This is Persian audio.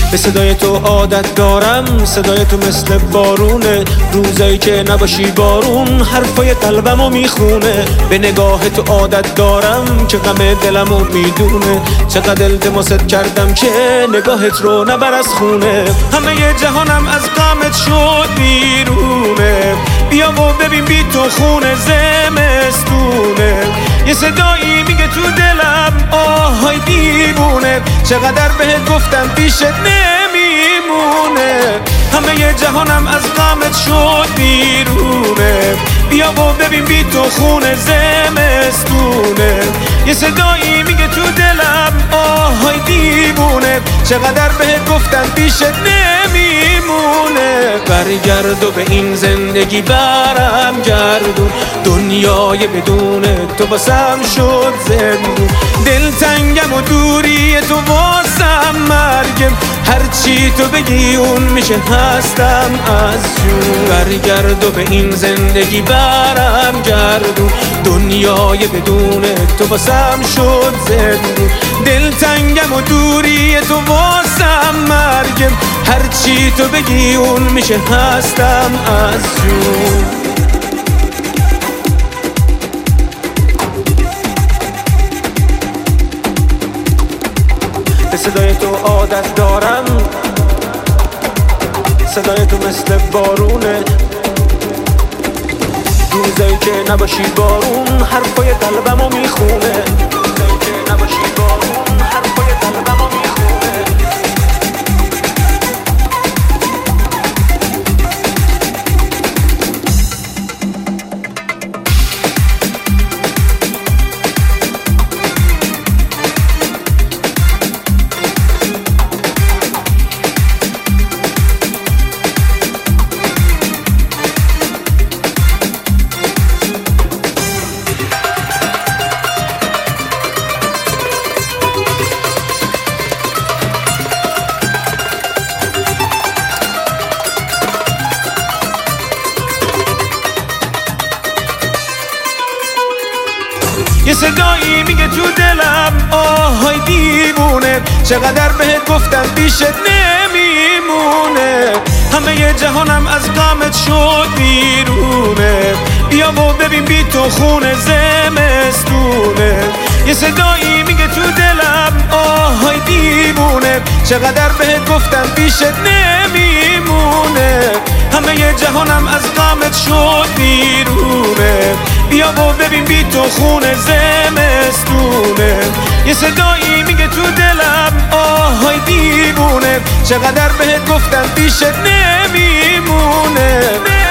به صدای تو عادت دارم، صدای تو مثل بارونه، روزایی که نباشی بارون حرفای قلبمو میخونه. به نگاه تو عادت دارم که غم دلمو میدونه، چقدر التماست کردم که نگاهت رو نبر از خونه. همه جهانم از غمت شد بیرونه، بیا و ببین بی تو خونه زمستونه. یه صدایی میگه تو دلم آهای دیوونه، چقدر بهت گفتم پیشت نمیمونه. همه جهانم از غمت شد بیرونه، بیا و ببین بی تو خونه زمستونه. یه صدایی میگه تو دلم آهای دیوونه، چقدر بهت گفتم پیشت نمیمونه. برگرد و به این زندگی برم گردون، دنیای بدون تو باسم شد زندون. دلتنگم و دوری تو واسم مرگم، هرچی تو بگی اون میشه هستم از جون. برگرد و به این زندگی برم گردون، دنیای بدون تو باسم شد زندون. دلتنگم و دوری تو واسم مرگم، هرچی تو بگی اون میشه هستم از جون. به صدای تو عادت دارم، صدای تو مثل بارونه، روزایی که نباشی بارون حرفای قلبمو میخونه. روزایی که نباشی بارون حرفای قلبمو میخونه. یه صدایی میگه تو دلم آهای دیوونه، چقدر بهت گفتم پیشت نمیمونه. همه جهانم از غمت شد بیرونه، بیا و ببین بی تو خونه زمستونه. یه صدایی میگه تو دلم آهای دیوونه، چقدر بهت گفتم پیشت نمیمونه. همه جهانم از غمت شد بیرونه، بیا و ببین بی تو خونه زمستونه. یه صدایی میگه تو دلم آهای دیوونه، چقدر بهت گفتم پیشت نمیمونه.